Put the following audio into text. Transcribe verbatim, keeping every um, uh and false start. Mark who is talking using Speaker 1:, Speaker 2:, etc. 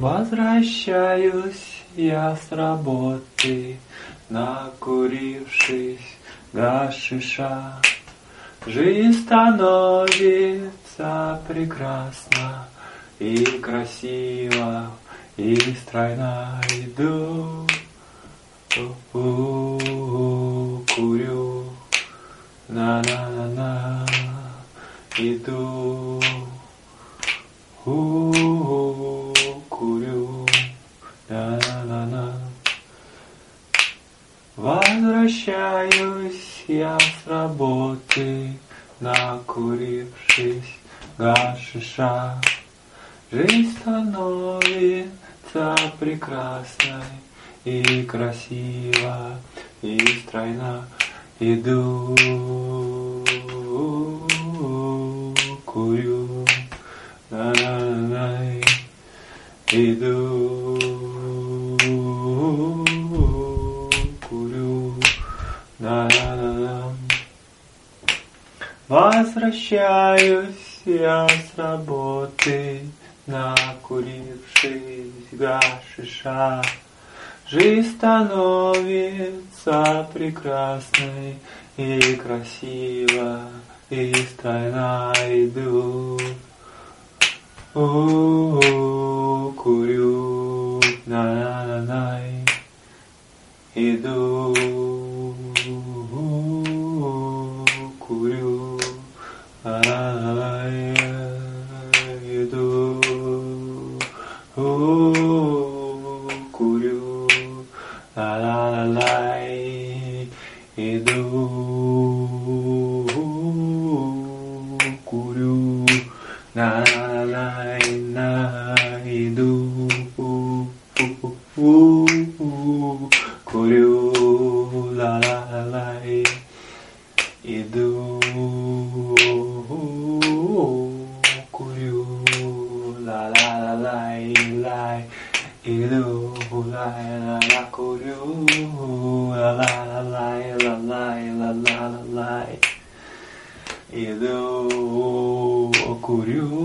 Speaker 1: Возвращаюсь я с работы, накурившись гашиша. Жизнь становится прекрасна и красива, и стройна. Иду, курю, на-на-на-на, иду, курю, на-на-на. Возвращаюсь я с работы, накурившись гашиша. Жизнь становится прекрасной и красива, и стройна. Иду, курю, на-на-на, иду, курю, на-на-на. Возвращаюсь я с работы, накурившись гашиша. Жизнь становится прекрасной и красива, и стройна. Иду, курю, на-на-на, иду, курю, на-на-на, иду, курю, ла-ла-ла-ла, иду, курю, ла-ла-ла-ла, иду, курю, ла-ла-ла-ла, иду, курю, ла-ла-ла-ла, иду, ла-ла-ла, курю, ла-ла-ла, ла-ла-ла-ла-ла, иду, курю,